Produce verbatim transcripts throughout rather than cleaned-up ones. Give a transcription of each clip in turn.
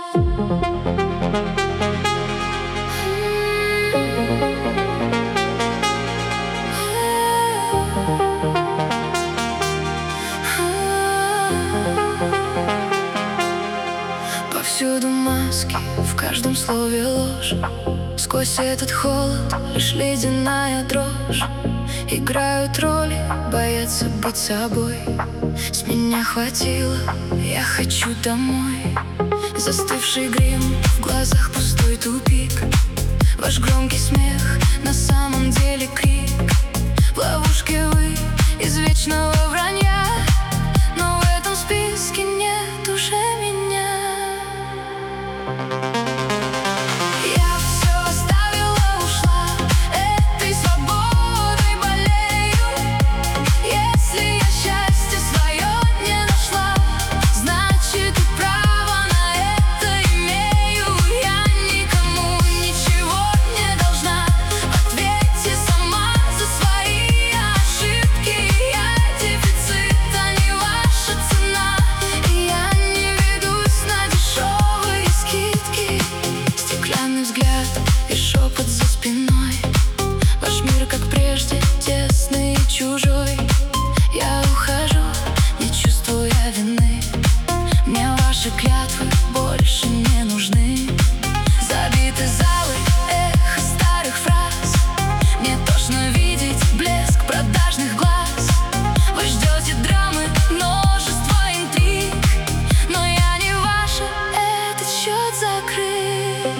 Повсюду маски, в каждом слове ложь. Сквозь этот холод лишь ледяная дрожь. Играют роли, боятся быть собой. С меня хватило, я хочу домой. Застывший грим, в глазах пустой тупик. Ваш громкий смех, на самом деле крик. В ловушке вы из вечного вранья, но в этом списке нет уже меня. Я все оставила, ушла, этой свободой болею. Если я счастье свое не нашла, значит и право на это имею. Я никому ничего не должна. Ответьте сама за свои ошибки. Я дефицит, а не ваша цена. И я не ведусь на дешевые скидки. Стеклянный взгляд и шепот за спиной. Ваш мир, как прежде, тесный и чужой. Я ухожу, не чувствуя вины. Мне ваши клятвы больше не нужны. Забиты залы, эхо старых фраз. Мне тошно видеть блеск продажных глаз. Вы ждете драмы, множество интриг, но я не ваша, этот счет закрыт.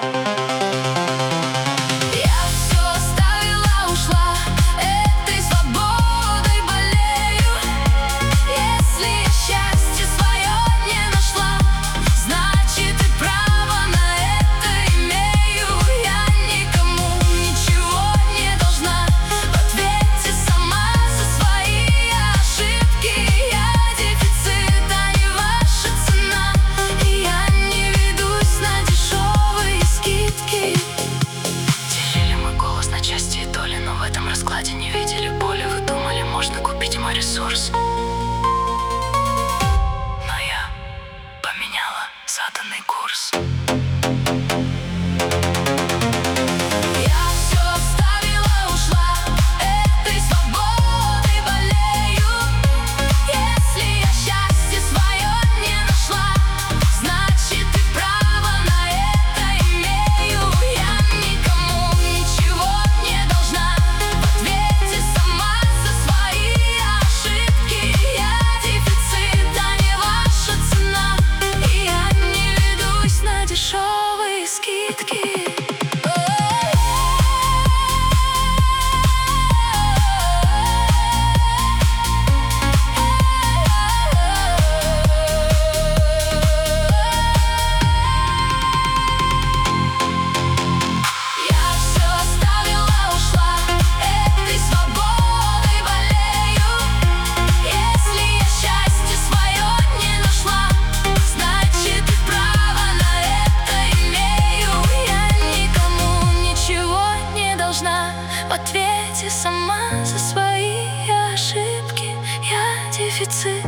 Я все оставила, ушла, этой свободой болею. Если я счастье свое не нашла, значит и право на это имею. Я никому ничего не должна. Ответьте сама за свои ошибки. Я дефицит, а не ваша цена. И я не ведусь на дешевые скидки. Делили мы голос на части и доли, но в этом раскладе не видели боли. Вы думали, можно купить мой ресурс, но я поменяла заданный курс. Я все оставила, ушла, этой свободой болею. Если я счастье свое не нашла, значит и право на это имею. Я никому ничего не должна. Ответьте сама за свои ошибки. Я дефицит, а не ваша цена. И я не ведусь на дешевые скидки. Я все оставила, ушла, этой свободой болею. Если я счастье свое не нашла, значит и право на это имею. Я никому ничего не должна. Ответьте сама за свои ошибки. Я дефицит,